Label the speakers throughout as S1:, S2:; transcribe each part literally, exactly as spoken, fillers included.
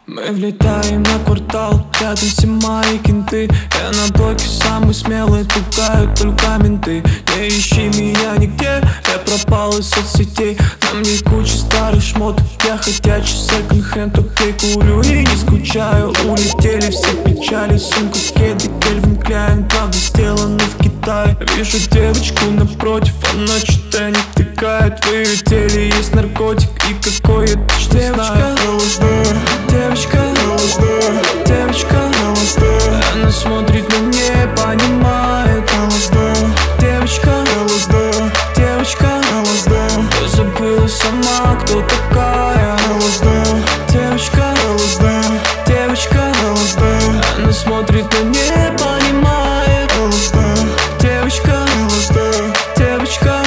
S1: Мы влетаем на квартал, рядом все мои кенты. Я на блоке самый смелый, пугают только менты. Не ищи меня нигде, я пропал из соцсетей. На мне куча старых шмоток, я ходячий секонд-хенд. Окей, курю и не скучаю. Улетели все печали, сумка, кеды, Кельвин Кляйн. Правда сделаны в Китае. Вижу девочку напротив, она что-то не втыкает. В ее теле есть наркотик и какое-то что знаю. Девочка, девочка, она смотрит, но не понимает. Девочка, девочка, ты забыла сама, кто такая. Девочка, девочка, она смотрит, но не понимает. Девочка, девочка,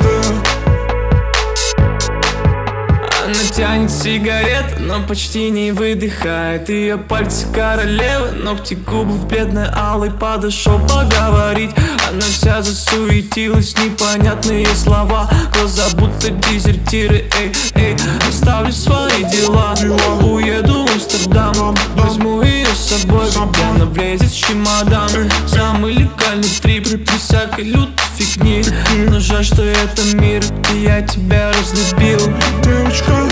S1: она тянет сигареты, но почти не выдыхает. Ее пальцы королевы, ногти губы в бледной алой. Подошел поговорить, она вся засуетилась. Непонятные слова, глаза будто дезертиры. Эй, эй, оставлю свои дела, уеду в Амстердам. Возьму ее с собой, когда она влезет в чемодан. Самый легальный трип, при всякой лютой фигни. Но жаль, что это мир, где я тебя разлюбил.
S2: Девочка,